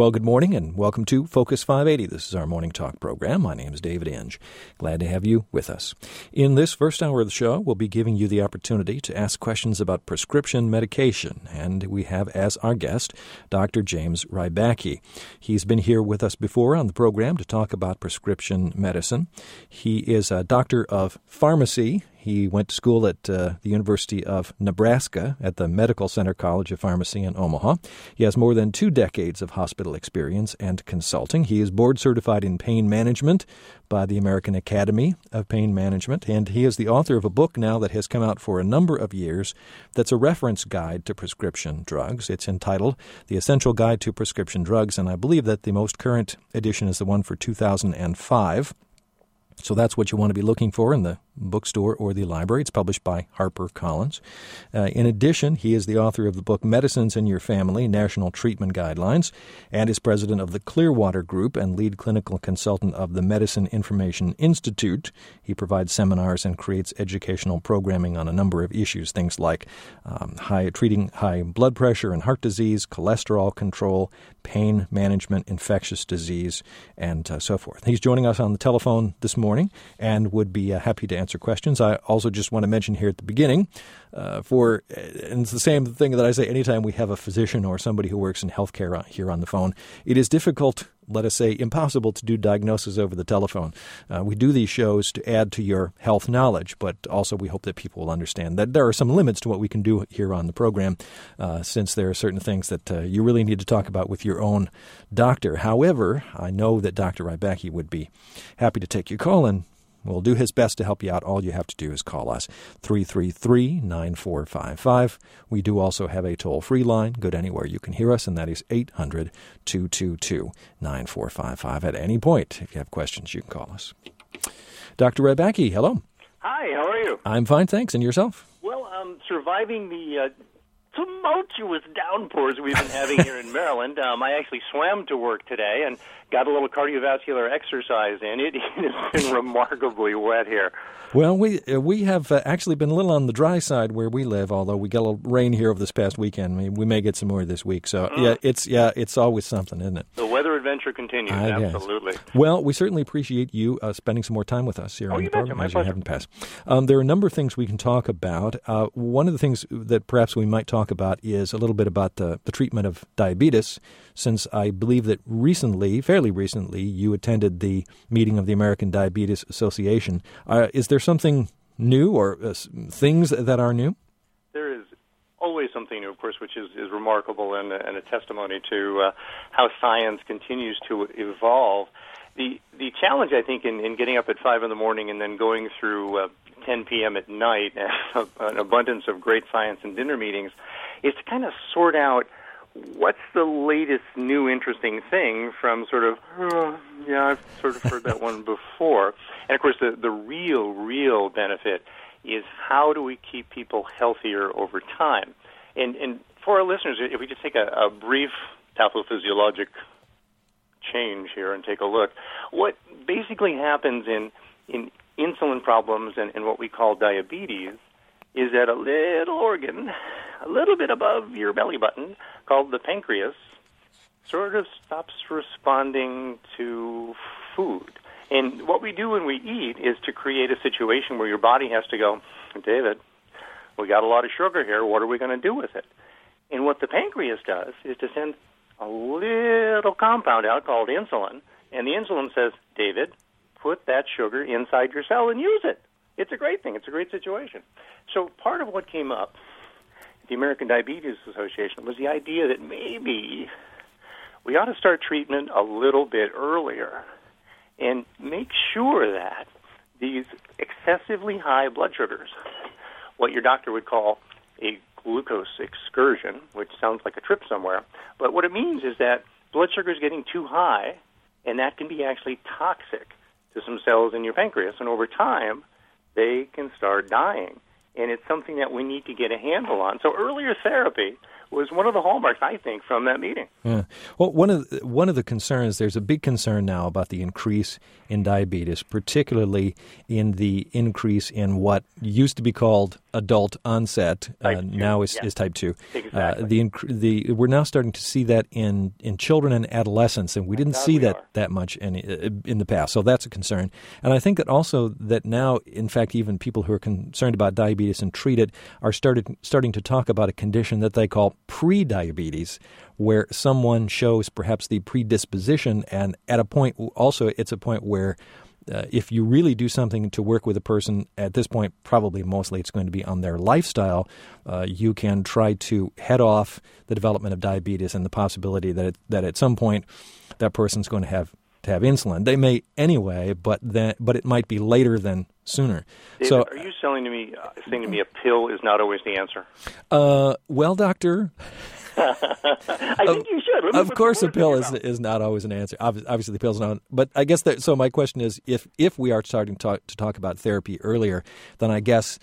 Well, good morning and welcome to Focus 580. This is our morning talk program. My name is David Inge. Glad to have you with us. In this first hour of the show, we'll be giving you the opportunity to ask questions about prescription medication. And we have as our guest, Dr. James Rybacki. He's been here with us before on the program to talk about prescription medicine. He is a doctor of pharmacy. He went to school at the University of Nebraska at the Medical Center College of Pharmacy in Omaha. He has more than 2 decades of hospital experience and consulting. He is board certified in pain management by the American Academy of Pain Management, and he is the author of a book now that has come out for a number of years that's a reference guide to prescription drugs. It's entitled The Essential Guide to Prescription Drugs, and I believe that the most current edition is the one for 2005. So that's what you want to be looking for in the bookstore or the library. It's published by HarperCollins. In addition, he is the author of the book Medicines in Your Family, National Treatment Guidelines, and is president of the Clearwater Group and lead clinical consultant of the Medicine Information Institute. He provides seminars and creates educational programming on a number of issues, things like treating high blood pressure and heart disease, cholesterol control, pain management, infectious disease, and so forth. He's joining us on the telephone this morning and would be happy to answer questions. I also just want to mention here at the beginning, and it's the same thing that I say anytime we have a physician or somebody who works in healthcare here on the phone, it is difficult, let us say, impossible to do diagnosis over the telephone. We do these shows to add to your health knowledge, but also we hope that people will understand that there are some limits to what we can do here on the program, since there are certain things that you really need to talk about with your own doctor. However, I know that Dr. Rybacki would be happy to take your call, and will do his best to help you out. All you have to do is call us, 333-9455. We do also have a toll-free line. Good anywhere you can hear us, and that is 800-222-9455. At any point, if you have questions, you can call us. Dr. Rybacki, hello. Hi, how are you? I'm fine, thanks. And yourself? Well, I'm surviving the tumultuous downpours we've been having here in Maryland. I actually swam to work today and got a little cardiovascular exercise in. It has been remarkably wet here. Well, we have actually been a little on the dry side where we live, although we got a little rain here over this past weekend. We may get some more this week. So, it's always something, isn't it? The weather adventure continues, absolutely. Well, we certainly appreciate you spending some more time with us here on the program, as you haven't passed. There are a number of things we can talk about. One of the things that perhaps we might talk about is a little bit about the treatment of diabetes, since I believe that fairly recently, you attended the meeting of the American Diabetes Association. Is there something new or things that are new? There is always something new, of course, which is remarkable and a testimony to how science continues to evolve. The challenge, I think, in getting up at 5 in the morning and then going through 10 p.m. at night, an abundance of great science and dinner meetings, is to kind of sort out what's the latest new interesting thing from sort of, I've sort of heard that one before. And, of course, the real benefit is how do we keep people healthier over time? And for our listeners, if we just take a brief pathophysiologic change here and take a look, what basically happens in insulin problems and what we call diabetes is that a little organ, a little bit above your belly button, called the pancreas, sort of stops responding to food. And what we do when we eat is to create a situation where your body has to go, David, we got a lot of sugar here, what are we going to do with it? And what the pancreas does is to send a little compound out called insulin, and the insulin says, David, put that sugar inside your cell and use it. It's a great thing. It's a great situation. So part of what came up at the American Diabetes Association was the idea that maybe we ought to start treatment a little bit earlier and make sure that these excessively high blood sugars, what your doctor would call a glucose excursion, which sounds like a trip somewhere, but what it means is that blood sugar is getting too high, and that can be actually toxic to some cells in your pancreas, and over time, they can start dying. And it's something that we need to get a handle on. So earlier therapy was one of the hallmarks, I think, from that meeting. Yeah. Well, one of the concerns, there's a big concern now about the increase in diabetes, particularly in the increase in what used to be called adult onset now is type 2. Exactly. We're now starting to see that in children and adolescents, and we didn't see that much in the past. So that's a concern. And I think that also that now, in fact, even people who are concerned about diabetes and treat it are starting to talk about a condition that they call pre-diabetes, where someone shows perhaps the predisposition, and at a point also it's a point where if you really do something to work with a person, at this point, probably mostly it's going to be on their lifestyle, you can try to head off the development of diabetes and the possibility that at some point that person's going to have insulin. They may anyway, but it might be later than sooner. David, so, are you saying to me a pill is not always the answer? Well, doctor, I think you should. Of course, a pill is not always an answer. Obviously, the pill's not. But I guess so. My question is, if we are starting to talk about therapy earlier, then I guess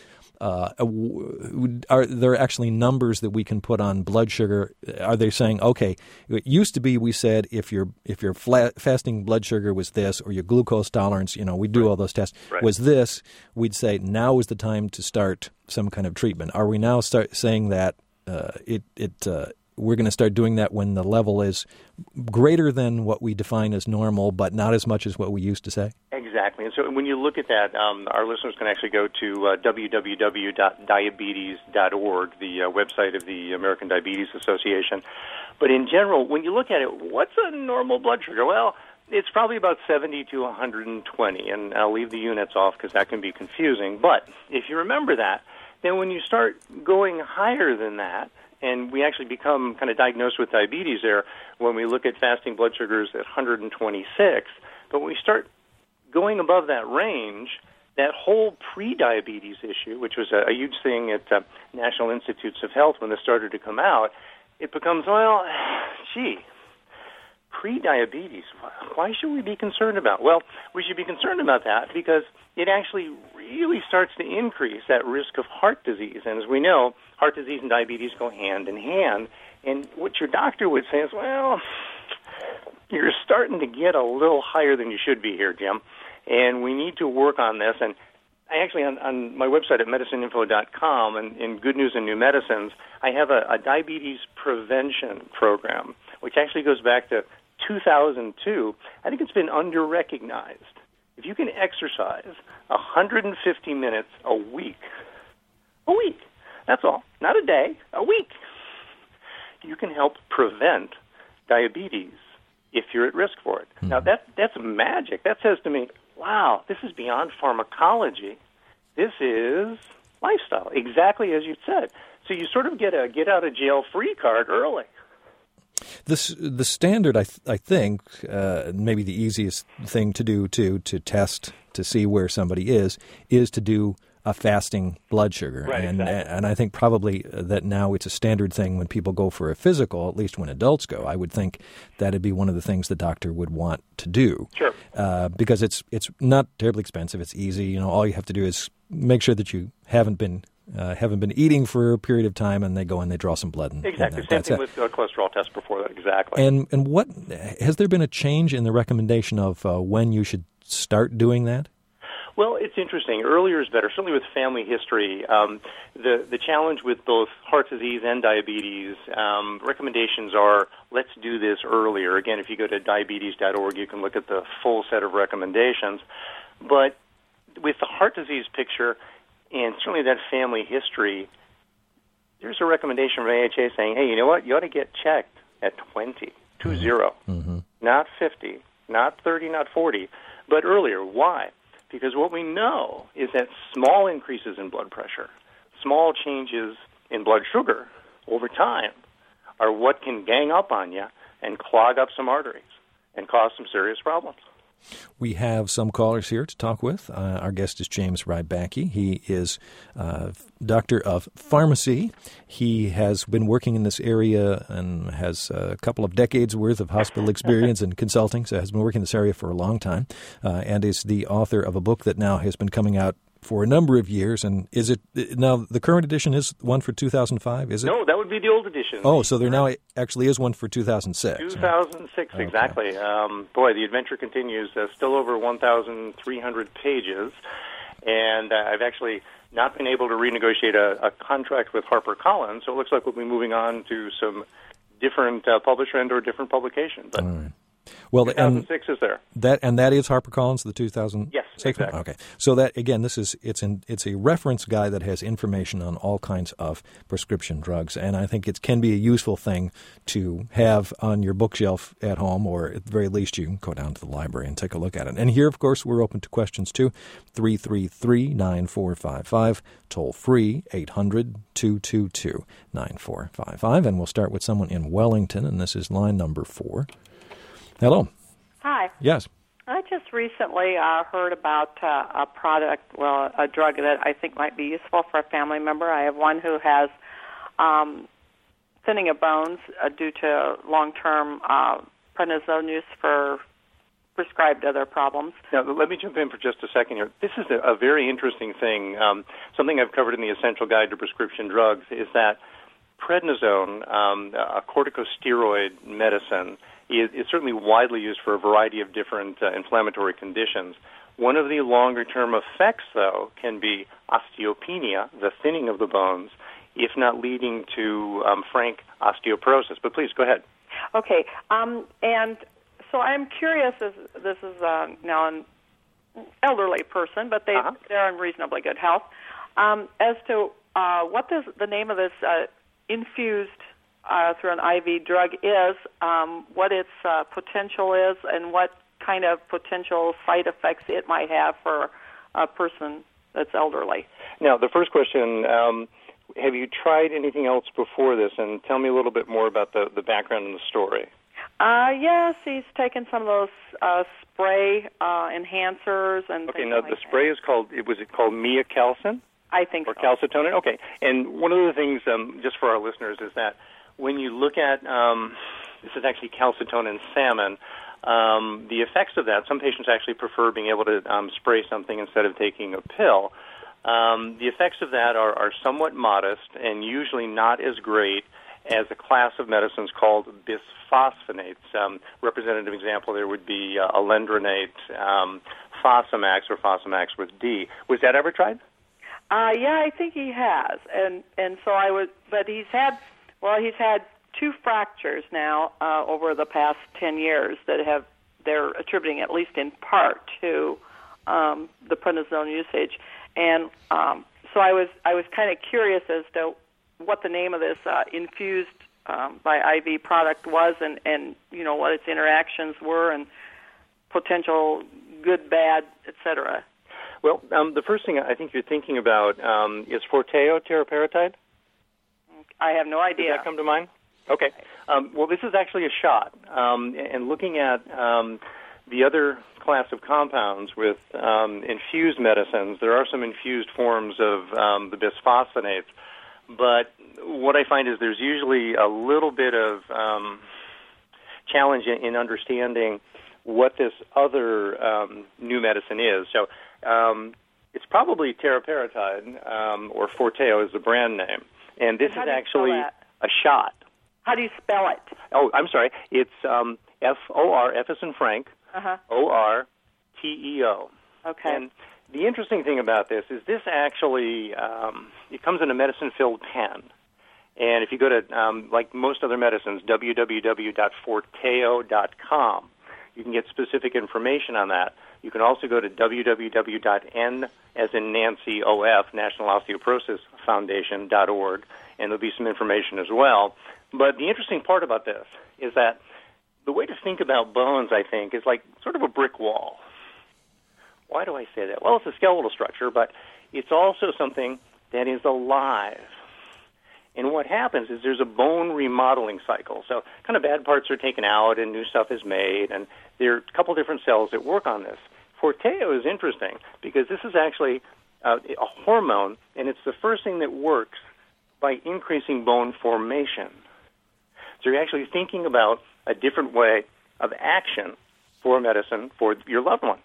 are there actually numbers that we can put on blood sugar? Are they saying, okay, it used to be we said if your fasting blood sugar was this, or your glucose tolerance, we do all those tests, was this, we'd say now is the time to start some kind of treatment. Are we now saying that we're going to start doing that when the level is greater than what we define as normal, but not as much as what we used to say? Exactly. And so when you look at that, our listeners can actually go to www.diabetes.org, the website of the American Diabetes Association. But in general, when you look at it, what's a normal blood sugar? Well, it's probably about 70 to 120, and I'll leave the units off because that can be confusing. But if you remember that, then when you start going higher than that, and we actually become kind of diagnosed with diabetes there when we look at fasting blood sugars at 126. But when we start going above that range, that whole pre-diabetes issue, which was a huge thing at National Institutes of Health when this started to come out, it becomes, pre-diabetes, why should we be concerned about? Well, we should be concerned about that because it actually really starts to increase that risk of heart disease. And as we know, heart disease and diabetes go hand in hand. And what your doctor would say is, well, you're starting to get a little higher than you should be here, Jim, and we need to work on this. And I actually, on my website at medicineinfo.com, and in Good News and New Medicines, I have a diabetes prevention program, which actually goes back to 2002. I think it's been under-recognized. If you can exercise 150 minutes a week, that's all, not a day, a week, you can help prevent diabetes if you're at risk for it. Mm-hmm. Now, that's magic. That says to me, wow, this is beyond pharmacology. This is lifestyle, exactly as you said. So you sort of get a get-out-of-jail-free card early. The standard, I think, maybe the easiest thing to do to test to see where somebody is to do a fasting blood sugar. Right, and exactly. And I think probably that now it's a standard thing when people go for a physical, at least when adults go. I would think that'd be one of the things the doctor would want to do. Sure. Because it's not terribly expensive. It's easy. All you have to do is make sure that you haven't been eating for a period of time, and they go and they draw some blood. Exactly. Same thing with a cholesterol test before that. Exactly. And what has there been a change in the recommendation of when you should start doing that? Well, it's interesting. Earlier is better. Certainly with family history, the challenge with both heart disease and diabetes, recommendations are let's do this earlier. Again, if you go to diabetes.org, you can look at the full set of recommendations. But with the heart disease picture, and certainly that family history, there's a recommendation from AHA saying, hey, you know what? You ought to get checked at 20, 20, mm-hmm. not 50, not 30, not 40, but earlier. Why? Because what we know is that small increases in blood pressure, small changes in blood sugar over time are what can gang up on you and clog up some arteries and cause some serious problems. We have some callers here to talk with. Our guest is James Rybacki. He is doctor of pharmacy. He has been working in this area and has a couple of decades' worth of hospital experience and consulting, so has been working in this area for a long time, and is the author of a book that now has been coming out for a number of years. And is it now the current edition is one for 2005? Is it? No, that would be the old edition. Oh, so there now actually is one for 2006. 2006, okay. Exactly. Boy, the adventure continues. Still over 1,300 pages, and I've actually not been able to renegotiate a contract with HarperCollins, so it looks like we'll be moving on to some different publisher and or different publication. But all right. Well, 2006 is there. That is HarperCollins, the 2006 Yes, exactly. Okay. So that again, it's a reference guide that has information on all kinds of prescription drugs, and I think it can be a useful thing to have on your bookshelf at home, or at the very least, you can go down to the library and take a look at it. And here, of course, we're open to questions too. 333-9455, toll free 800-222-9455, and we'll start with someone in Wellington, and this is line number 4. Hello. Hi. Yes. I just recently heard about a drug that I think might be useful for a family member. I have one who has thinning of bones due to long-term prednisone use for prescribed other problems. Now, let me jump in for just a second here. This is a very interesting thing. Something I've covered in the Essential Guide to Prescription Drugs is that prednisone, a corticosteroid medicine, is certainly widely used for a variety of different inflammatory conditions. One of the longer-term effects, though, can be osteopenia, the thinning of the bones, if not leading to frank osteoporosis. But please, go ahead. Okay, and so I'm curious, this is now an elderly person, but they're in reasonably good health, as to what the name of this infused through an IV drug is, what its potential is, and what kind of potential side effects it might have for a person that's elderly. Now, the first question, have you tried anything else before this? And tell me a little bit more about the background and the story. Yes, he's taken some of those spray enhancers and okay, things now like the spray is called, was it called Miacalcin? I think or so. Or calcitonin? Okay. And one of the things, just for our listeners, is that when you look at, this is actually calcitonin salmon, the effects of that, some patients actually prefer being able to spray something instead of taking a pill. The effects of that are somewhat modest and usually not as great as a class of medicines called bisphosphonates. Representative example there would be alendronate, Fosamax, or Fosamax with D. Was that ever tried? Yeah, I think he has. And so but he's had 2 fractures now over the past 10 years that they're attributing at least in part to the prednisone usage. And so I was kind of curious as to what the name of this infused by IV product was, and you know what its interactions were, and potential good, bad, etc. Well, the first thing I think you're thinking about is Forteo teriparatide. I have no idea. Does that come to mind? Okay. Well, this is actually a shot. And looking at the other class of compounds with infused medicines, there are some infused forms of the bisphosphonates. But what I find is there's usually a little bit of challenge in understanding what this other new medicine is. So it's probably teriparatide, or Forteo is the brand name. And this is actually a shot. How do you spell it? Oh, I'm sorry. It's F-O-R, F as in Frank, O-R-T-E-O. Okay. And the interesting thing about this is this actually, it comes in a medicine-filled pen. And if you go to, like most other medicines, www.forteo.com, you can get specific information on that. You can also go to www.N as in Nancy, O-F, National Osteoporosis Foundation.org, and there'll be some information as well. But the interesting part about this is that the way to think about bones, I think, is like sort of a brick wall. Why do I say that? Well, it's a skeletal structure, but it's also something that is alive. And what happens is there's a bone remodeling cycle. So kind of bad parts are taken out and new stuff is made, and there are a couple different cells that work on this. Forteo is interesting because this is actually a hormone, and it's the first thing that works by increasing bone formation. So you're actually thinking about a different way of action for medicine for your loved one.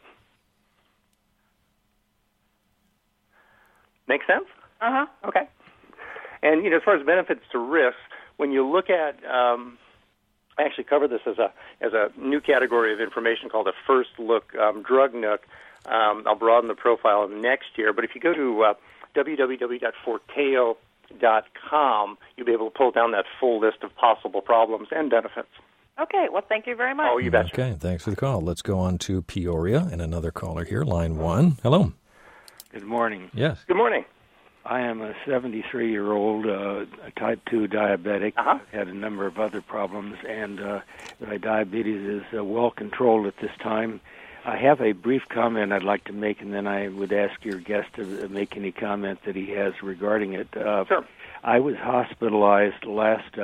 Make sense? Uh-huh. Okay. And, as far as benefits to risks, when you look at, I actually cover this as a new category of information called a First Look Drug Nook. I'll broaden the profile next year. But if you go to www.forteo.com, you'll be able to pull down that full list of possible problems and benefits. Okay, well, thank you very much. Oh, you betcha. Okay, thanks for the call. Let's go on to Peoria and another caller here, line 1. Hello. Good morning. Yes. Good morning. I am a 73-year-old type 2 diabetic. Uh-huh. I've had a number of other problems, and my diabetes is well controlled at this time. I have a brief comment I'd like to make, and then I would ask your guest to make any comment that he has regarding it. Sure. I was hospitalized last.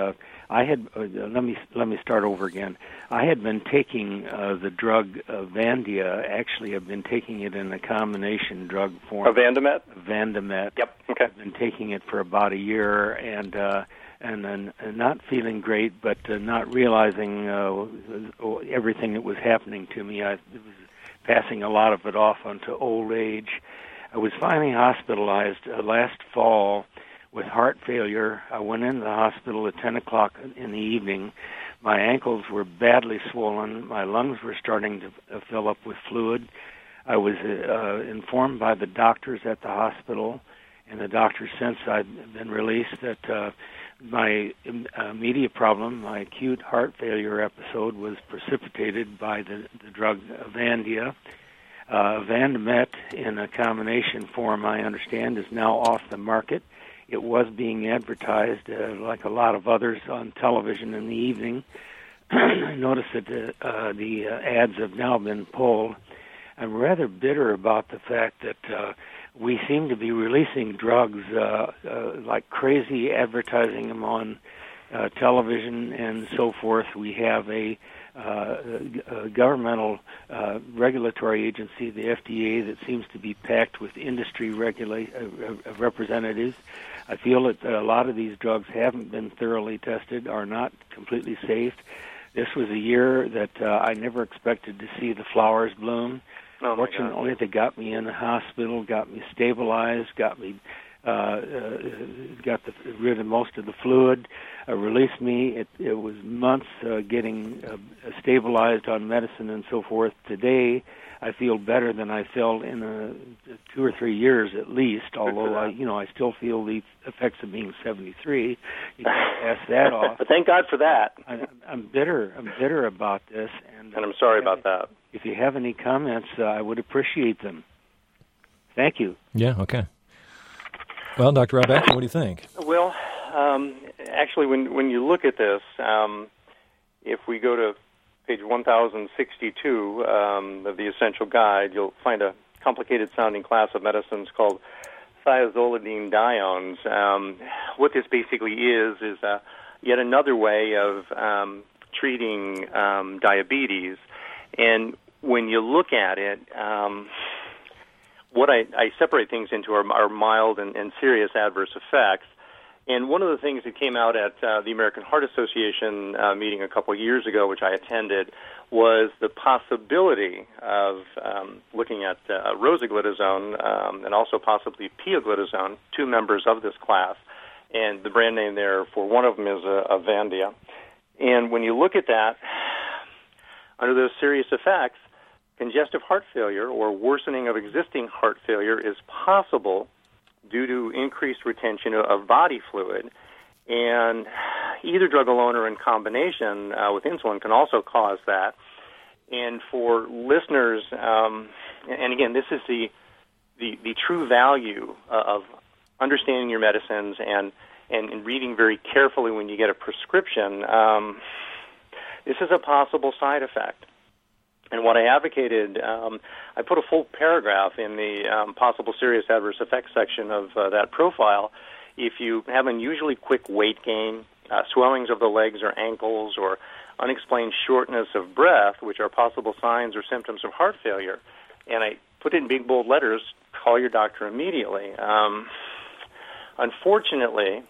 Let me start over again. I had been taking the drug Vandia. Actually, I've been taking it in a combination drug form. Vandamet? Vandamet. Yep. Okay. I've been taking it for about a year, and then not feeling great, but not realizing everything that was happening to me. I was passing a lot of it off onto old age. I was finally hospitalized last fall with heart failure. I went into the hospital at 10 o'clock in the evening. My ankles were badly swollen. My lungs were starting to fill up with fluid. I was informed by the doctors at the hospital, and the doctors since I've been released, that my immediate problem, my acute heart failure episode, was precipitated by the drug Vandia. Vandamet in a combination form, I understand, is now off the market. It was being advertised, like a lot of others, on television in the evening. I noticed that the ads have now been pulled. I'm rather bitter about the fact that we seem to be releasing drugs like crazy, advertising them on television and so forth. We have a governmental regulatory agency, the FDA, that seems to be packed with industry representatives. I feel that a lot of these drugs haven't been thoroughly tested, are not completely safe. This was a year that I never expected to see the flowers bloom. Oh, fortunately, they got me in the hospital, got me stabilized, got rid of most of the fluid, released me. It was months getting stabilized on medicine and so forth. Today, I feel better than I felt in 2 or 3 years at least. Although I still feel the effects of being 73. You can't pass that off. But thank God for that. I'm bitter. I'm bitter about this, and I'm sorry about that. If you have any comments, I would appreciate them. Thank you. Yeah. Okay. Well, Dr. Ryback, what do you think? Well, actually, when you look at this, if we go to page 1062 of the Essential Guide, you'll find a complicated-sounding class of medicines called thiazolidine diones. What this basically is yet another way of treating diabetes. And when you look at it, what I separate things into are mild and serious adverse effects. And one of the things that came out at the American Heart Association meeting a couple of years ago, which I attended, was the possibility of looking at rosiglitazone and also possibly pioglitazone, 2 members of this class. And the brand name there for one of them is Avandia. And when you look at that, under those serious effects, congestive heart failure or worsening of existing heart failure is possible due to increased retention of body fluid. And either drug alone or in combination with insulin can also cause that. And for listeners, and again, this is the true value of understanding your medicines and reading very carefully when you get a prescription. This is a possible side effect. And what I advocated, I put a full paragraph in the possible serious adverse effects section of that profile. If you have unusually quick weight gain, swellings of the legs or ankles, or unexplained shortness of breath, which are possible signs or symptoms of heart failure, and I put in big, bold letters, call your doctor immediately. Unfortunately,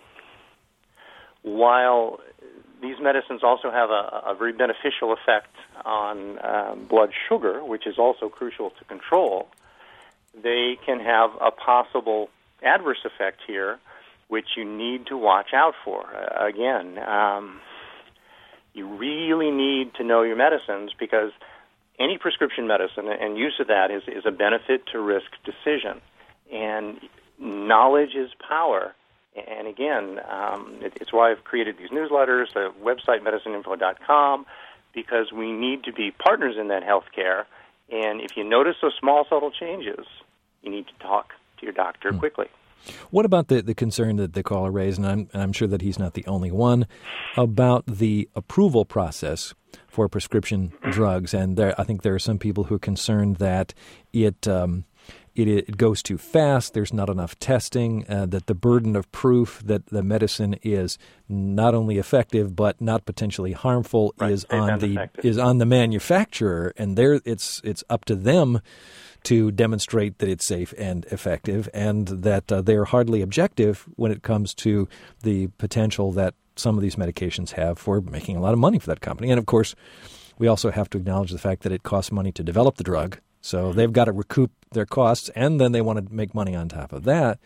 while these medicines also have a very beneficial effect on blood sugar, which is also crucial to control, they can have a possible adverse effect here, which you need to watch out for. Again, you really need to know your medicines, because any prescription medicine and use of that is a benefit to risk decision. And knowledge is power. And again, it's why I've created these newsletters, the website medicineinfo.com, because we need to be partners in that healthcare. And if you notice those small, subtle changes, you need to talk to your doctor quickly. What about the concern that the caller raised, and I'm sure that he's not the only one, about the approval process for prescription drugs? And I think there are some people who are concerned that it goes too fast, there's not enough testing, that the burden of proof that the medicine is not only effective but not potentially harmful is on the manufacturer, and it's up to them to demonstrate that it's safe and effective, and that they're hardly objective when it comes to the potential that some of these medications have for making a lot of money for that company. And, of course, we also have to acknowledge the fact that it costs money to develop the drug, so they've got to recoup their costs, and then they want to make money on top of that.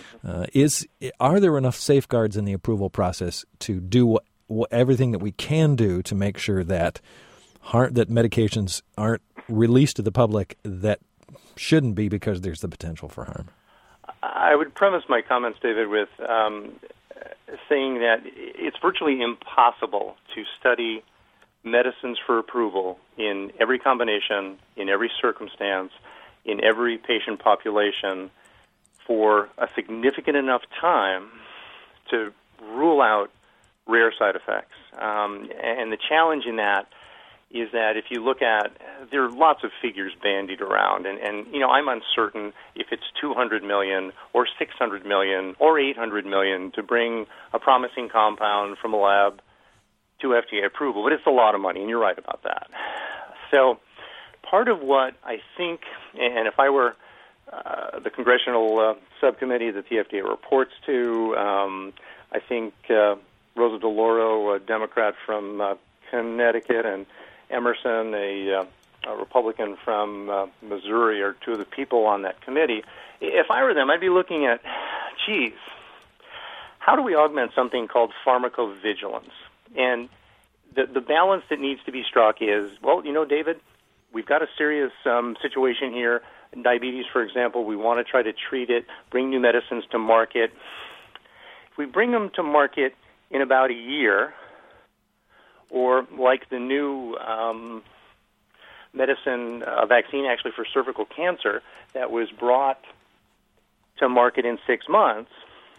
Are there enough safeguards in the approval process to do everything that we can do to make sure that medications aren't released to the public that shouldn't be because there's the potential for harm? I would premise my comments, David, with saying that it's virtually impossible to study medicines for approval in every combination, in every circumstance, in every patient population for a significant enough time to rule out rare side effects. And the challenge in that is that if you look at, there are lots of figures bandied around, and I'm uncertain if it's 200 million or 600 million or 800 million to bring a promising compound from a lab to FDA approval, but it's a lot of money, and you're right about that. So part of what I think, and if I were the congressional subcommittee that the FDA reports to, I think Rosa DeLauro, a Democrat from Connecticut, and Emerson, a Republican from Missouri, are two of the people on that committee. If I were them, I'd be looking at, how do we augment something called pharmacovigilance? And the balance that needs to be struck is, David, we've got a serious situation here. Diabetes, for example, we want to try to treat it, bring new medicines to market. If we bring them to market in about a year, or like the new vaccine actually for cervical cancer that was brought to market in 6 months,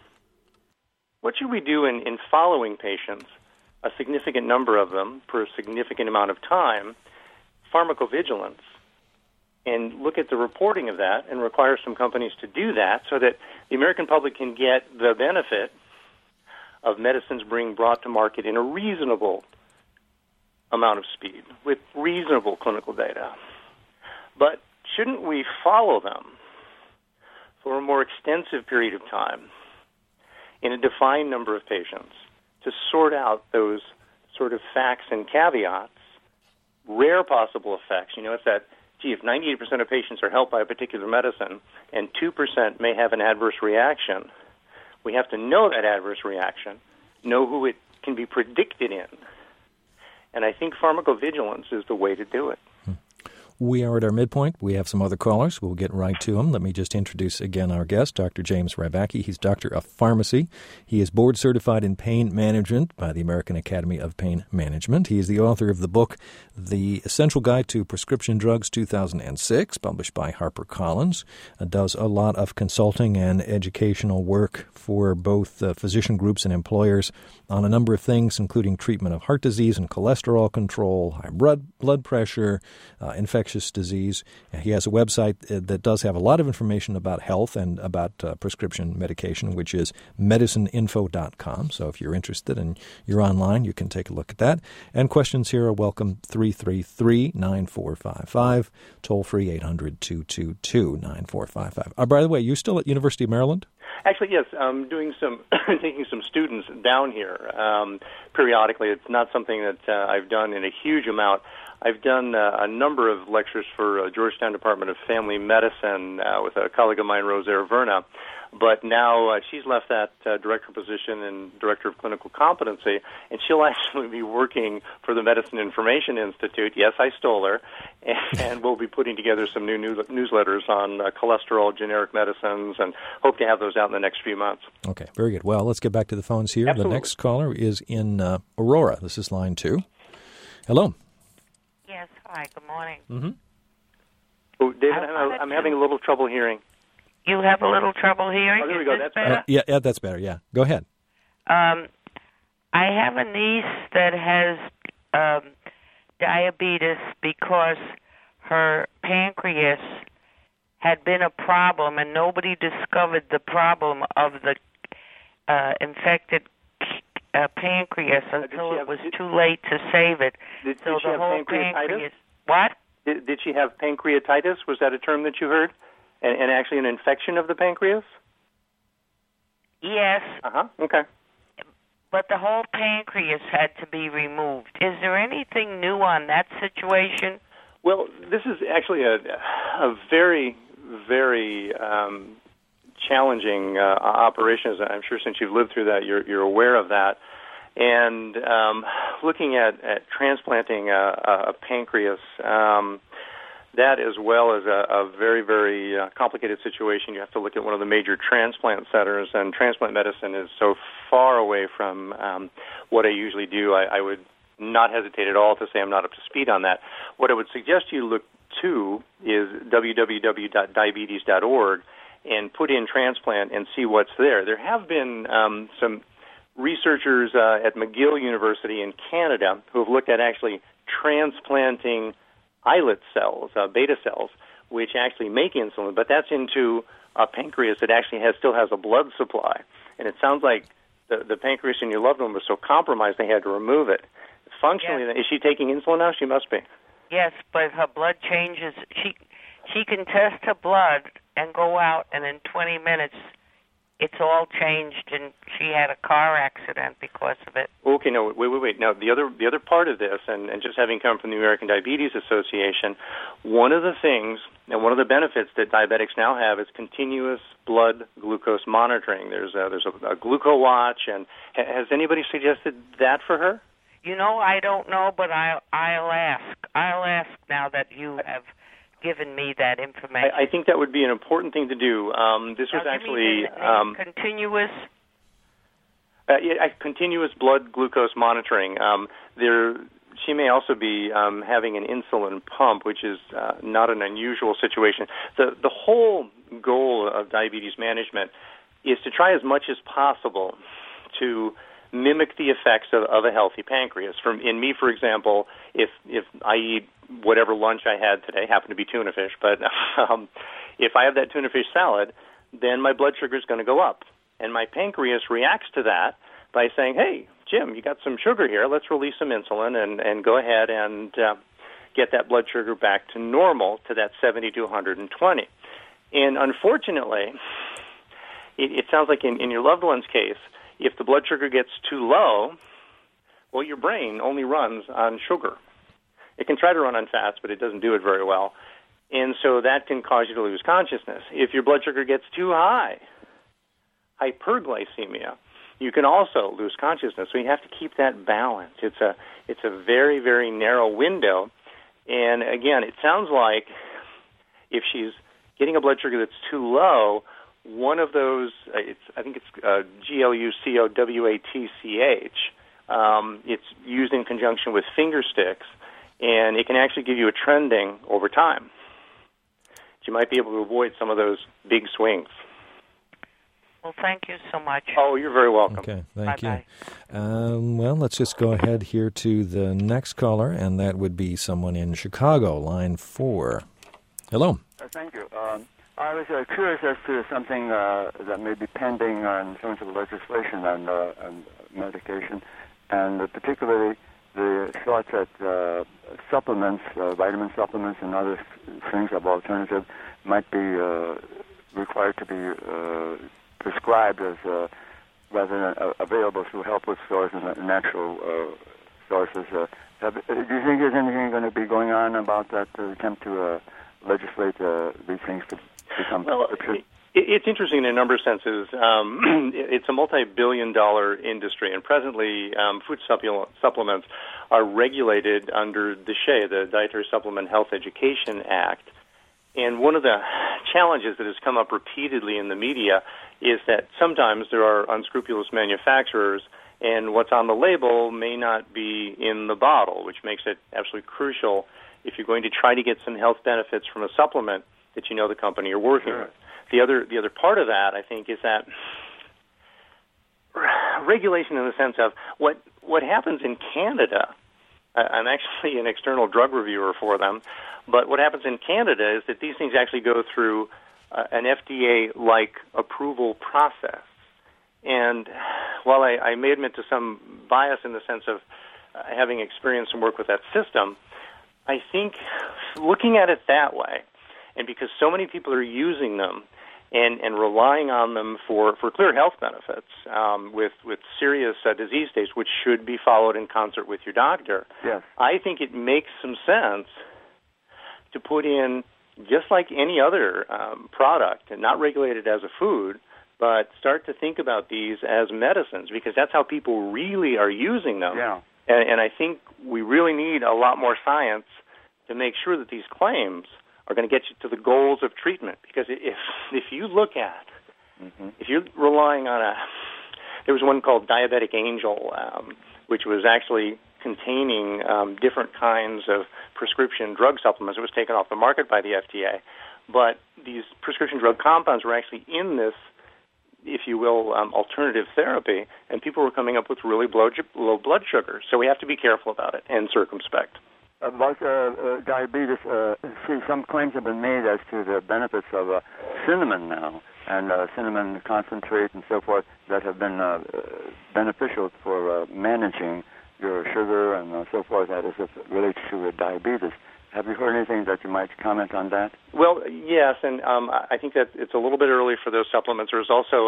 what should we do in following patients, a significant number of them for a significant amount of time, pharmacovigilance, and look at the reporting of that and require some companies to do that so that the American public can get the benefit of medicines being brought to market in a reasonable amount of speed with reasonable clinical data. But shouldn't we follow them for a more extensive period of time in a defined number of patients to sort out those sort of facts and caveats, rare possible effects? It's that, if 98% of patients are helped by a particular medicine and 2% may have an adverse reaction, we have to know that adverse reaction, know who it can be predicted in. And I think pharmacovigilance is the way to do it. We are at our midpoint. We have some other callers. We'll get right to them. Let me just introduce again our guest, Dr. James Rybacki. He's Doctor of Pharmacy. He is board certified in pain management by the American Academy of Pain Management. He is the author of the book, The Essential Guide to Prescription Drugs, 2006, published by HarperCollins. Does a lot of consulting and educational work for both physician groups and employers on a number of things, including treatment of heart disease and cholesterol control, high blood pressure, infectious disease. He has a website that does have a lot of information about health and about prescription medication, which is medicineinfo.com. So if you're interested and you're online, you can take a look at that. And questions here are welcome, 333-9455, toll-free 800-222-9455. By the way, you're still at University of Maryland? Actually, yes. I'm doing taking some students down here periodically. It's not something that I've done in a huge amount. I've done a number of lectures for Georgetown Department of Family Medicine with a colleague of mine, Rosaire Verna. But now she's left that director position and director of clinical competency, and she'll actually be working for the Medicine Information Institute. Yes, I stole her, and we'll be putting together some new newsletters on cholesterol, generic medicines, and hope to have those out in the next few months. Okay, very good. Well, let's get back to the phones here. Absolutely. The next caller is in Aurora. This is line 2. Hello. Yes, hi, good morning. Mm-hmm. Oh, David, I'm having a little trouble hearing. You have a little trouble hearing? Oh, there we go. That's better. Yeah, that's better. Yeah, go ahead. I have a niece that has diabetes because her pancreas had been a problem, and nobody discovered the problem of the infected pancreas until it was too late to save it. Did so she the have whole pancreatitis? What? Did she have pancreatitis? Was that a term that you heard? And actually an infection of the pancreas? Yes. Okay. But the whole pancreas had to be removed. Is there anything new on that situation? Well, this is actually a very, very challenging operation. As I'm sure since you've lived through that, you're aware of that. And looking at transplanting a pancreas, that as well as a very, very complicated situation. You have to look at one of the major transplant centers, and transplant medicine is so far away from what I usually do. I would not hesitate at all to say I'm not up to speed on that. What I would suggest you look to is www.diabetes.org and put in transplant and see what's there. There have been some researchers at McGill University in Canada who have looked at actually transplanting islet cells, beta cells, which actually make insulin, but that's into a pancreas that actually still has a blood supply. And it sounds like the pancreas in your loved one was so compromised they had to remove it. Functionally, yes. Is she taking insulin now? She must be. Yes, but her blood changes. She can test her blood and go out, and in 20 minutes, it's all changed, and she had a car accident because of it. Okay, no, wait. Now, the other part of this, and just having come from the American Diabetes Association, one of the things and one of the benefits that diabetics now have is continuous blood glucose monitoring. There's a Gluco Watch, and has anybody suggested that for her? You know, I don't know, but I'll ask. I'll ask now that you have given me that information. I think that would be an important thing to do. This was actually continuous. Continuous blood glucose monitoring. She may also be having an insulin pump, which is not an unusual situation. The whole goal of diabetes management is to try as much as possible to mimic the effects of a healthy pancreas. In me, for example, if I eat whatever lunch I had today, happened to be tuna fish, but if I have that tuna fish salad, then my blood sugar is going to go up. And my pancreas reacts to that by saying, hey, Jim, you got some sugar here. Let's release some insulin and go ahead and get that blood sugar back to normal, to that 70 to 120. And unfortunately, it sounds like in your loved one's case, if the blood sugar gets too low, well, your brain only runs on sugar. It can try to run on fats, but it doesn't do it very well. And so that can cause you to lose consciousness. If your blood sugar gets too high, hyperglycemia, you can also lose consciousness. So you have to keep that balance. It's a very, very narrow window. And again, it sounds like if she's getting a blood sugar that's too low, one of those, I think it's GLUCOWATCH. It's used in conjunction with finger sticks, and it can actually give you a trending over time. You might be able to avoid some of those big swings. Well, thank you so much. Oh, you're very welcome. Okay, thank Bye-bye. you. Well, let's just go ahead here to the next caller, and that would be someone in Chicago, line 4. Hello. Thank you. I was curious as to something that may be pending in terms of legislation on medication, and particularly the thought that supplements, vitamin supplements and other things of alternative might be required to be prescribed as rather than available through health food stores and natural sources Do you think there's anything going to be going on about that attempt to legislate these things to become prescription? It's interesting in a number of senses. It's a multi-billion-dollar industry, and presently food supplements are regulated under the DSHEA, the Dietary Supplement Health Education Act. And one of the challenges that has come up repeatedly in the media is that sometimes there are unscrupulous manufacturers, and what's on the label may not be in the bottle, which makes it absolutely crucial if you're going to try to get some health benefits from a supplement that you know the company you're working with. The other part of that, I think, is that regulation in the sense of what happens in Canada. I'm actually an external drug reviewer for them, but what happens in Canada is that these things actually go through an FDA-like approval process. And while I may admit to some bias in the sense of having experience and work with that system, I think looking at it that way, and because so many people are using them and relying on them for clear health benefits with serious disease states, which should be followed in concert with your doctor, yes. I think it makes some sense to put in, just like any other product, and not regulate it as a food, but start to think about these as medicines, because that's how people really are using them. Yeah. And I think we really need a lot more science to make sure that these claims are going to get you to the goals of treatment. Because if you look at, if you're relying on there was one called Diabetic Angel, which was actually containing different kinds of prescription drug supplements. It was taken off the market by the FDA. But these prescription drug compounds were actually in this, if you will, alternative therapy, and people were coming up with really low blood sugar. So we have to be careful about it and circumspect. About diabetes, some claims have been made as to the benefits of cinnamon now, and cinnamon concentrate and so forth that have been beneficial for managing your sugar and so forth, that is, related to diabetes. Have you heard anything that you might comment on that? Well, yes, and I think that it's a little bit early for those supplements. There's also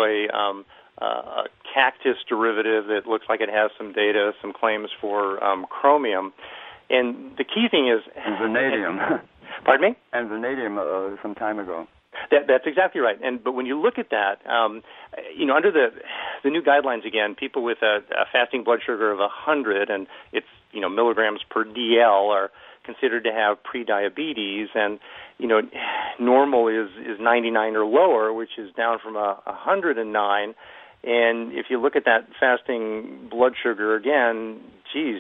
a cactus derivative that looks like it has some data, some claims for chromium. And the key thing is... And vanadium. Pardon me? And vanadium some time ago. That's exactly right. But when you look at that, under the new guidelines, again, people with a fasting blood sugar of 100, and it's milligrams per DL, are considered to have prediabetes, and normal is 99 or lower, which is down from 109. And if you look at that fasting blood sugar again, geez,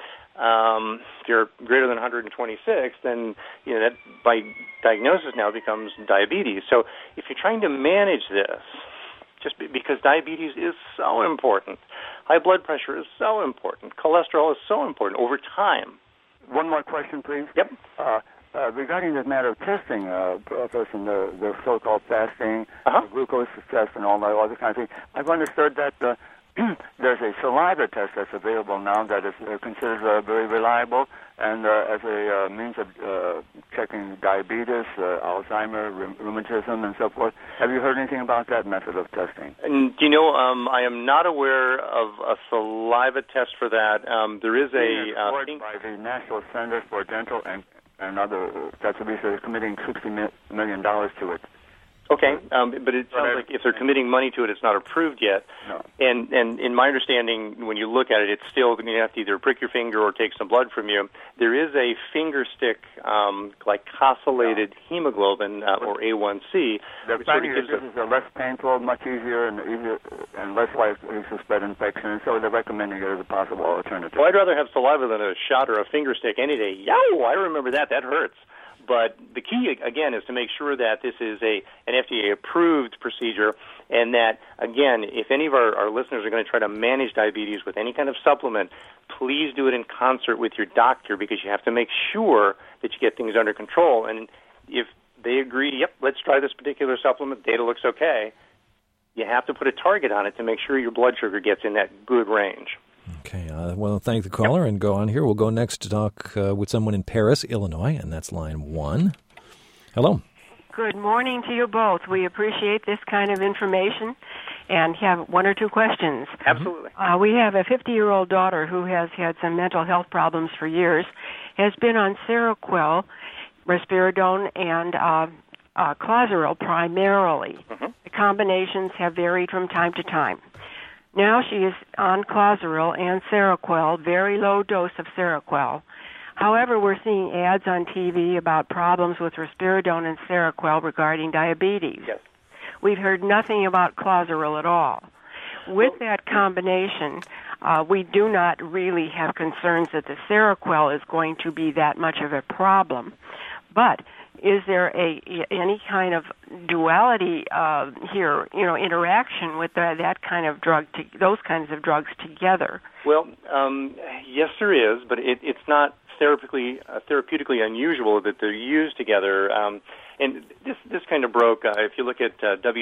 if you're greater than 126, then that by diagnosis now becomes diabetes. So if you're trying to manage this, just because diabetes is so important, high blood pressure is so important, cholesterol is so important over time. One more question, please. Yep. Regarding this matter of testing, Professor, the so-called fasting, glucose test, and all that other kind of thing, I've understood that there's a saliva test that's available now that is considered very reliable and as a means of checking diabetes, Alzheimer's, rheumatism, and so forth. Have you heard anything about that method of testing? And, I am not aware of a saliva test for that. There is by the National Center for Dental and other that's research committing $60 million to it. Okay, but it sounds like if they're committing money to it, it's not approved yet. No. And in my understanding, when you look at it, it's still going to have to either prick your finger or take some blood from you. There is a finger stick glycosylated hemoglobin, or A1C. The fact is this is less painful, much easier, and less likely to spread infection, and so they're recommending it as a possible alternative. Well, I'd rather have saliva than a shot or a finger stick any day. Yow! I remember that. That hurts. But the key, again, is to make sure that this is an FDA-approved procedure, and that, again, if any of our listeners are going to try to manage diabetes with any kind of supplement, please do it in concert with your doctor, because you have to make sure that you get things under control. And if they agree, yep, let's try this particular supplement, data looks okay, you have to put a target on it to make sure your blood sugar gets in that good range. Okay, I want to thank the caller and go on here. We'll go next to talk with someone in Paris, Illinois, and that's line 1. Hello. Good morning to you both. We appreciate this kind of information. and have one or two questions. Absolutely. We have a 50-year-old daughter who has had some mental health problems for years, has been on Seroquel, risperidone, and Clozaril primarily. The combinations have varied from time to time. Now she is on Clozaril and Seroquel, very low dose of Seroquel. However, we're seeing ads on TV about problems with risperidone and Seroquel regarding diabetes. Yes. We've heard nothing about Clozaril at all. With that combination, we do not really have concerns that the Seroquel is going to be that much of a problem. But is there any kind of duality here, interaction with that kind of drug, those kinds of drugs together? Well, yes, there is, but it's not therapeutically unusual that they're used together. And this kind of broke. If you look at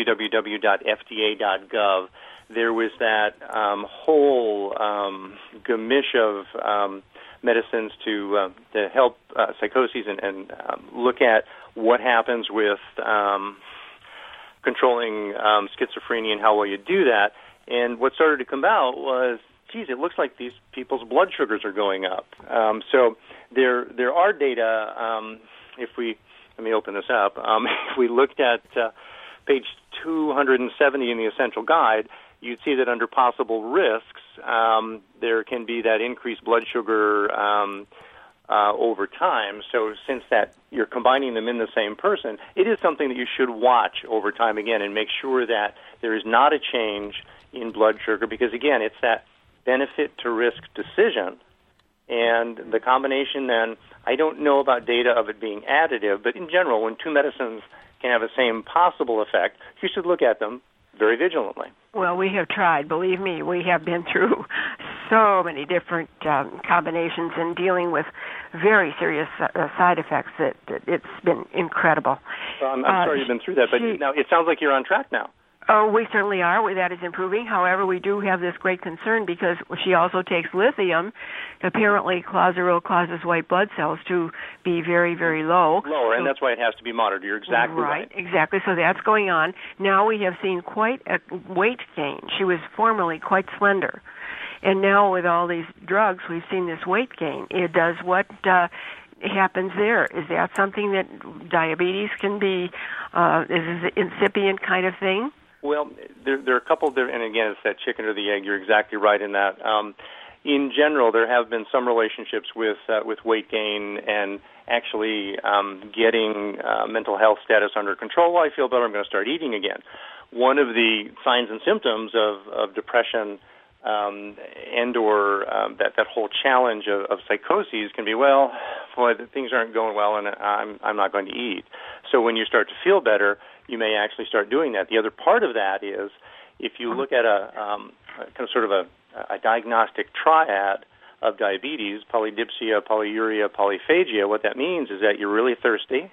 www.fda.gov, there was that whole gamish of medicines to help psychoses and look at what happens with controlling schizophrenia and how well you do that. And what started to come out was, geez, it looks like these people's blood sugars are going up. So there are data. Let me open this up. If we looked at page 270 in the Essential Guide, you'd see that under possible risks, there can be that increased blood sugar over time. So since that you're combining them in the same person, it is something that you should watch over time again and make sure that there is not a change in blood sugar because, again, it's that benefit to risk decision. And the combination then, I don't know about data of it being additive, but in general, when two medicines can have the same possible effect, you should look at them very vigilantly. Well, we have tried. Believe me, we have been through so many different combinations and dealing with very serious side effects that it's been incredible. Well, I'm sorry you've been through that, but now it sounds like you're on track now. Oh, we certainly are. That is improving. However, we do have this great concern because she also takes lithium. Apparently, Clozaril causes white blood cells to be very, very low. Lower, and that's why it has to be monitored. You're exactly right. Exactly. So that's going on. Now we have seen quite a weight gain. She was formerly quite slender. And now with all these drugs, we've seen this weight gain. It does what happens there. Is that something that diabetes can be, is an incipient kind of thing? Well, there are a couple there, and again, it's that chicken or the egg. You're exactly right in that. In general, there have been some relationships with weight gain and actually getting mental health status under control. Well, I feel better, I'm going to start eating again. One of the signs and symptoms of depression and or that whole challenge of psychoses can be, well, boy, things aren't going well, and I'm not going to eat. So when you start to feel better, you may actually start doing that. The other part of that is if you look at a diagnostic triad of diabetes, polydipsia, polyuria, polyphagia, what that means is that you're really thirsty,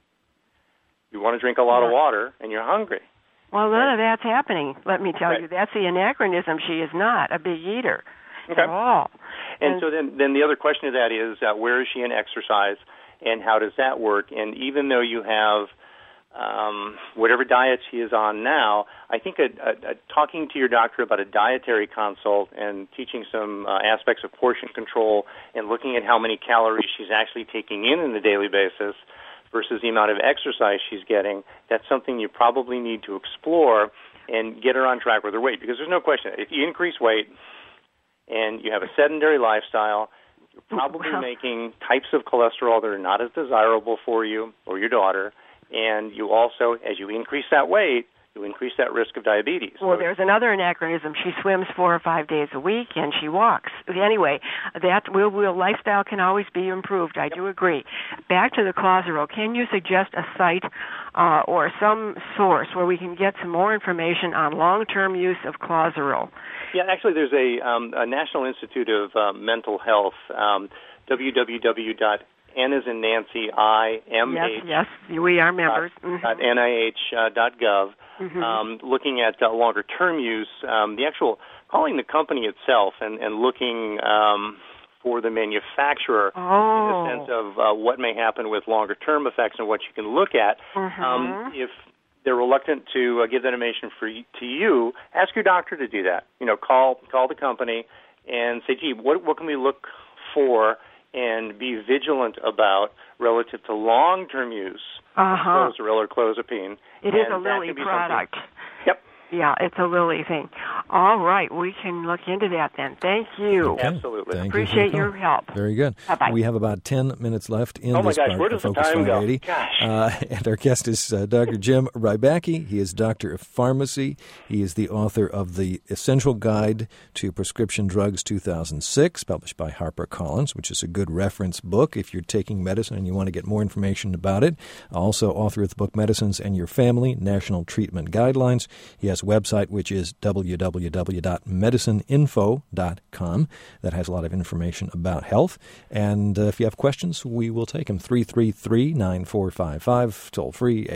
you want to drink a lot of water, and you're hungry. Well, none of that's happening, let me tell you. That's the anachronism. She is not a big eater at all. And so then the other question of that is, where is she in exercise, and how does that work? And even though you have whatever diet she is on now, I think talking to your doctor about a dietary consult and teaching some aspects of portion control and looking at how many calories she's actually taking in the daily basis versus the amount of exercise she's getting, that's something you probably need to explore and get her on track with her weight. Because there's no question, if you increase weight and you have a sedentary lifestyle, you're probably making types of cholesterol that are not as desirable for you or your daughter, and you also, as you increase that weight, you increase that risk of diabetes. Well, there's another anachronism. She swims 4 or 5 days a week, and she walks. Anyway, that lifestyle can always be improved. I do agree. Back to the Clozaril. Can you suggest a site or some source where we can get some more information on long-term use of Clozaril? Yeah, actually, there's a National Institute of Mental Health, www.N as in Nancy, I-M-H. Yes, we are members. .nih.gov. Looking at longer-term use, the actual calling the company itself and looking for the manufacturer in the sense of what may happen with longer-term effects and what you can look at. If they're reluctant to give that information to you, ask your doctor to do that. Call the company and say, gee, what can we look for and be vigilant about relative to long-term use of Clozaril or clozapine. It is a Lilly product. Yep. Yeah, it's a Lilly thing. All right, we can look into that then. Thank you. Okay. Absolutely. Appreciate your help. Very good. Bye-bye. We have about 10 minutes left in this gosh, part where of does the Focus time go? 580. Gosh. And our guest is Dr. Jim Rybacki. He is Doctor of Pharmacy. He is the author of The Essential Guide to Prescription Drugs 2006, published by HarperCollins, which is a good reference book if you're taking medicine and you want to get more information about it. Also author of the book Medicines and Your Family, National Treatment Guidelines. He has a website which is www.medicineinfo.com that has a lot of information about health. And if you have questions, we will take them. 333-9455, toll free,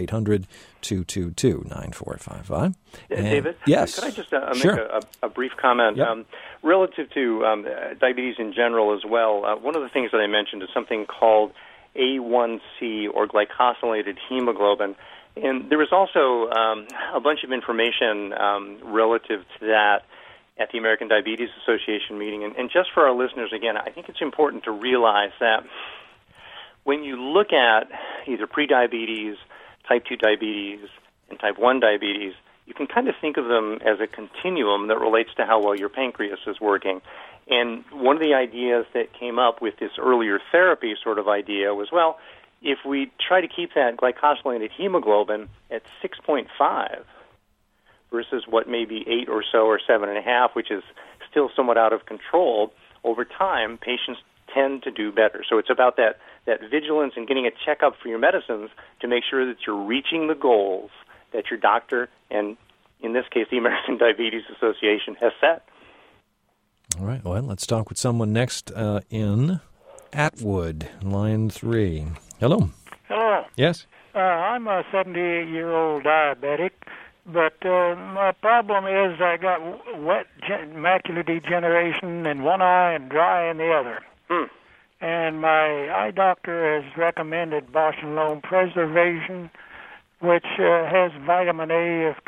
800-222-9455. David? Yes. Could I just Sure. make a brief comment? Yep. Relative to diabetes in general as well, one of the things that I mentioned is something called A1C, or glycosylated hemoglobin. And there was also a bunch of information relative to that at the American Diabetes Association meeting. And just for our listeners, again, I think it's important to realize that when you look at either prediabetes, type 2 diabetes, and type 1 diabetes, you can kind of think of them as a continuum that relates to how well your pancreas is working. And one of the ideas that came up with this earlier therapy sort of idea was, well, if we try to keep that glycosylated hemoglobin at 6.5 versus what may be 8 or so, or 7.5, which is still somewhat out of control, over time, patients tend to do better. So it's about that vigilance and getting a checkup for your medicines to make sure that you're reaching the goals that your doctor, and in this case, the American Diabetes Association, has set. All right. Well, let's talk with someone next in Atwood, line 3. Hello. Hello. Yes? I'm a 78-year-old diabetic, but my problem is I got wet macular degeneration in one eye and dry in the other. And my eye doctor has recommended Bausch & Lomb Preservation, which has vitamin A of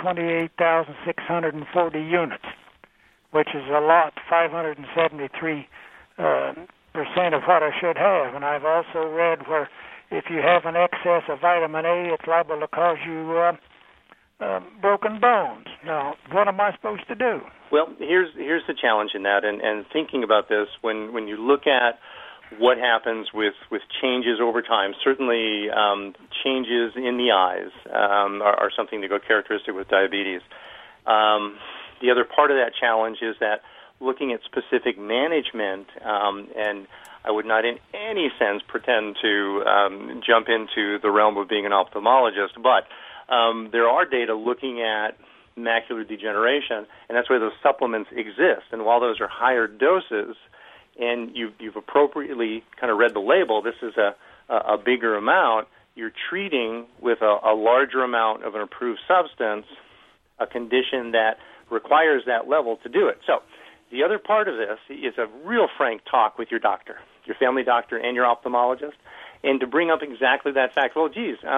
28,640 units, which is a lot, 573% of what I should have. And I've also read where if you have an excess of vitamin A, it's liable to cause you broken bones. Now, what am I supposed to do? Well, here's the challenge in that, and thinking about this, when you look at what happens with changes over time, certainly changes in the eyes are something that go characteristic with diabetes. The other part of that challenge is that looking at specific management, and I would not in any sense pretend to jump into the realm of being an ophthalmologist, but there are data looking at macular degeneration, and that's why those supplements exist. And while those are higher doses, and you've appropriately kind of read the label, this is a bigger amount, you're treating with a larger amount of an approved substance, a condition that requires that level to do it. So the other part of this is a real frank talk with your doctor, your family doctor and your ophthalmologist, and to bring up exactly that fact. Well, geez, if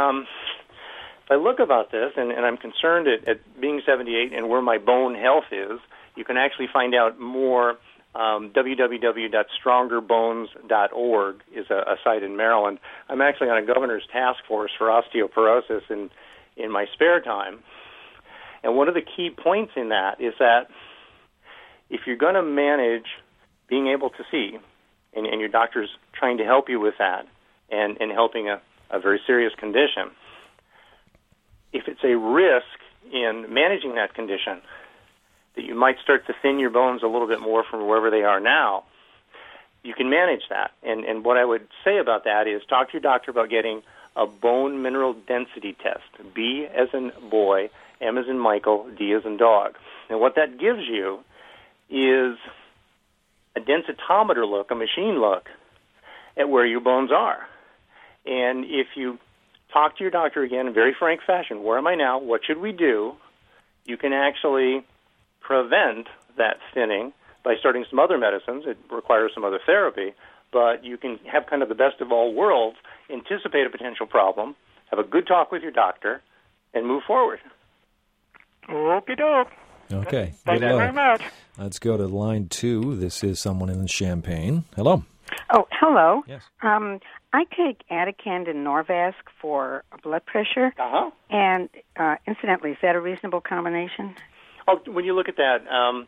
I look about this, and I'm concerned at being 78 and where my bone health is, you can actually find out more. www.strongerbones.org is a site in Maryland. I'm actually on a governor's task force for osteoporosis in my spare time. And one of the key points in that is that if you're going to manage being able to see, and your doctor's trying to help you with that, and helping a very serious condition, if it's a risk in managing that condition, that you might start to thin your bones a little bit more from wherever they are now, you can manage that. And what I would say about that is talk to your doctor about getting a bone mineral density test, B as in boy, M as in Michael, D as in dog. And what that gives you is a densitometer look, a machine look, at where your bones are. And if you talk to your doctor again in very frank fashion, where am I now, what should we do, you can actually prevent that thinning by starting some other medicines. It requires some other therapy, but you can have kind of the best of all worlds, anticipate a potential problem, have a good talk with your doctor, and move forward. Okie doke. Okay. Thank you very much. Let's go to line 2. This is someone in Champaign. Hello. Oh, hello. Yes. I take Atacand and Norvasc for blood pressure. Uh-huh. And incidentally, is that a reasonable combination? Oh, when you look at that,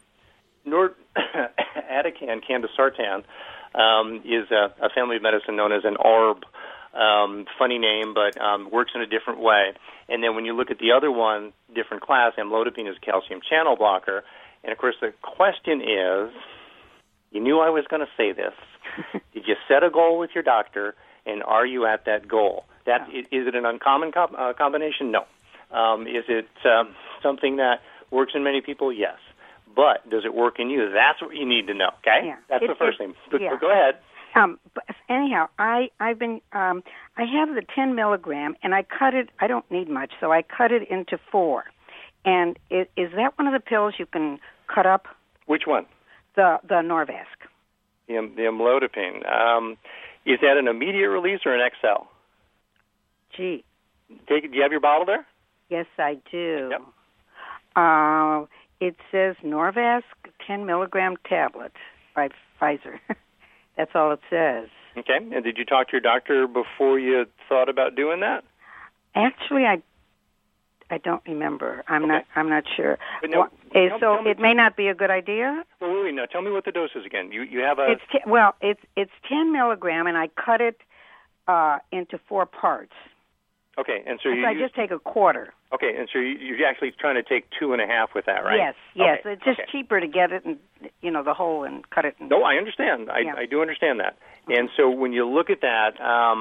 Atacand, candesartan, is a family of medicine known as an ARB. Funny name, but works in a different way. And then when you look at the other one, different class, amlodipine is a calcium channel blocker. And, of course, the question is, you knew I was going to say this. Did you set a goal with your doctor, and are you at that goal? Is it an uncommon combination? No. Is it something that works in many people? Yes. But does it work in you? That's what you need to know, okay? Yeah. That's the first thing. But go ahead. But anyhow, I've been I have the 10 milligram, and I cut it. I don't need much, so I cut it into 4. And is that one of the pills you can cut up? Which one? The Norvasc. The amlodipine. Is that an immediate release or an XL? Gee. Do you have your bottle there? Yes, I do. Yep. It says Norvasc 10 milligram tablet by Pfizer. That's all it says. Okay. And did you talk to your doctor before you thought about doing that? Actually, I don't remember. I'm not sure. But no, so it may not be a good idea. Well, wait, now tell me what the dose is again. You have a. It's 10 milligram, and I cut it into 4 parts. Okay, and so I just take a quarter. Okay, and so you're actually trying to take 2.5 with that, right? Yes. Okay. It's just cheaper to get it and the whole and cut it. No, I understand. I do understand that. And so when you look at that,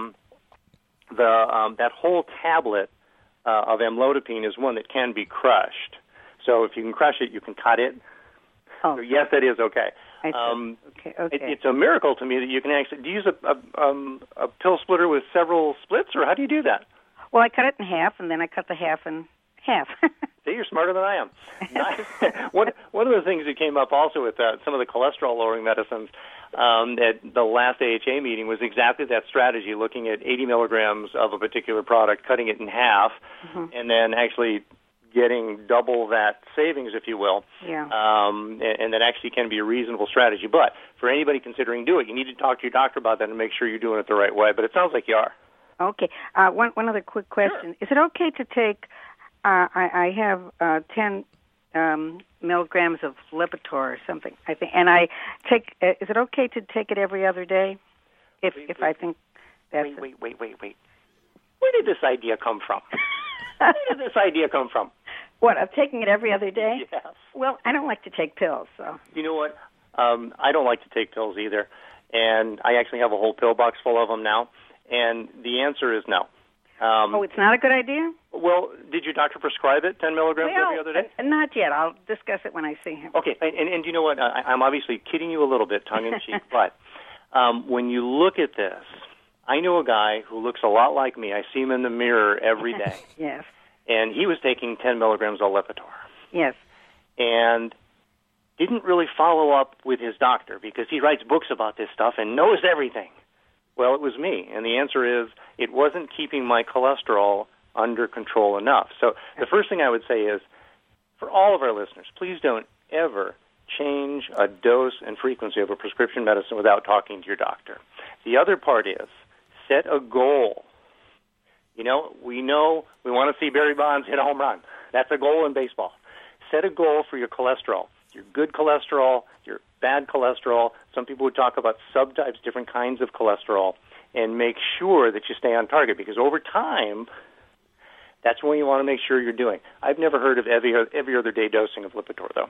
that whole tablet of amlodipine is one that can be crushed. So if you can crush it, you can cut it. Oh, so yes, that is okay. Okay. It's a miracle to me that you can actually. Do you use a pill splitter with several splits, or how do you do that? Well, I cut it in half, and then I cut the half in half. See, you're smarter than I am. One of the things that came up also with some of the cholesterol-lowering medicines at the last AHA meeting was exactly that strategy, looking at 80 milligrams of a particular product, cutting it in half, and then actually getting double that savings, if you will. Yeah. And that actually can be a reasonable strategy. But for anybody considering doing it, you need to talk to your doctor about that and make sure you're doing it the right way. But it sounds like you are. Okay. One other quick question. Sure. Is it okay to take, I have 10 milligrams of Lipitor or something, I think, and I take, is it okay to take it every other day? If I think that's... Wait. Where did this idea come from? What, of taking it every other day? Yes. Well, I don't like to take pills, so... You know what? I don't like to take pills either, and I actually have a whole pill box full of them now. And the answer is no. It's not a good idea? Well, did your doctor prescribe it, 10 milligrams every other day? Not yet. I'll discuss it when I see him. Okay, and you know what? I'm obviously kidding you a little bit, tongue-in-cheek, but when you look at this, I know a guy who looks a lot like me. I see him in the mirror every day. Yes. And he was taking 10 milligrams of Lipitor. Yes. And didn't really follow up with his doctor because he writes books about this stuff and knows everything. Well, it was me, and the answer is it wasn't keeping my cholesterol under control enough. So the first thing I would say is, for all of our listeners, please don't ever change a dose and frequency of a prescription medicine without talking to your doctor. The other part is, set a goal. We know we want to see Barry Bonds hit a home run. That's a goal in baseball. Set a goal for your cholesterol. Your good cholesterol, your bad cholesterol. Some people would talk about subtypes, different kinds of cholesterol, and make sure that you stay on target because over time, that's when you want to make sure you're doing. I've never heard of every other day dosing of Lipitor, though.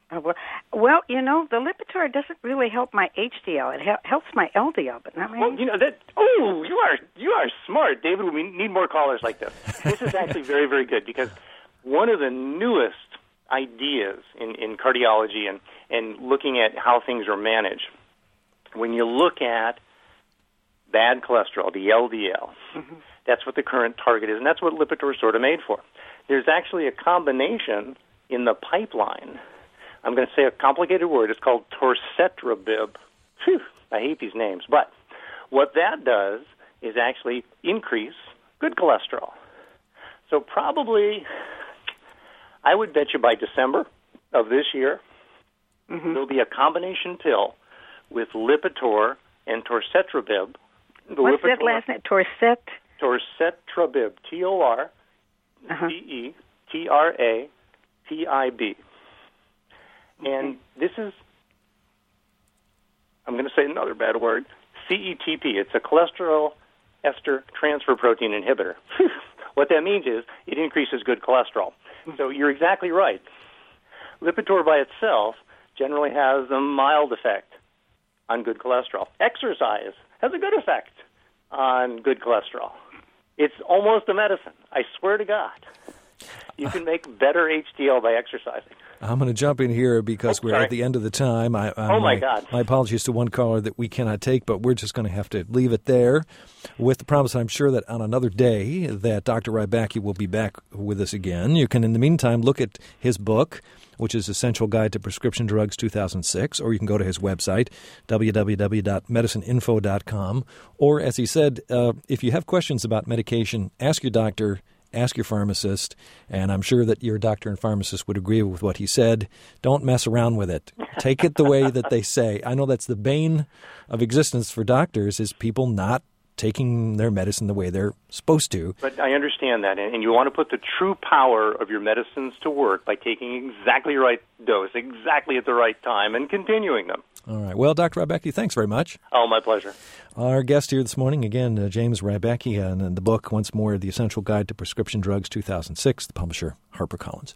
Well, the Lipitor doesn't really help my HDL. It helps my LDL, but not my... Well, that... Oh, you are smart, David. We need more callers like this. This is actually very, very good because one of the newest ideas in cardiology and looking at how things are managed, when you look at bad cholesterol, the LDL, that's what the current target is, and that's what Lipitor is sort of made for. There's actually a combination in the pipeline. I'm going to say a complicated word. It's called torcetrapib. Phew, I hate these names. But what that does is actually increase good cholesterol. So probably, I would bet you by December of this year, there'll be a combination pill with Lipitor and Torcetrabib. What's that last name? Torcetrabib. Torcetrapib. And this is, I'm going to say another bad word, CETP. It's a cholesterol ester transfer protein inhibitor. What that means is it increases good cholesterol. So you're exactly right. Lipitor by itself generally has a mild effect on good cholesterol. Exercise has a good effect on good cholesterol. It's almost a medicine. I swear to God. You can make better HDL by exercising. I'm going to jump in here because we're at the end of the time. My God. My apologies to one caller that we cannot take, but we're just going to have to leave it there with the promise, I'm sure, that on another day that Dr. Rybacki will be back with us again. You can, in the meantime, look at his book, which is Essential Guide to Prescription Drugs 2006, or you can go to his website, www.medicineinfo.com. Or, as he said, if you have questions about medication, ask your doctor, ask your pharmacist, and I'm sure that your doctor and pharmacist would agree with what he said. Don't mess around with it. Take it the way that they say. I know that's the bane of existence for doctors, is people not taking their medicine the way they're supposed to. But I understand that, and you want to put the true power of your medicines to work by taking exactly the right dose, exactly at the right time, and continuing them. All right. Well, Dr. Rybacki, thanks very much. Oh, my pleasure. Our guest here this morning, again, James Rybacki, and the book, once more, The Essential Guide to Prescription Drugs 2006, the publisher, HarperCollins.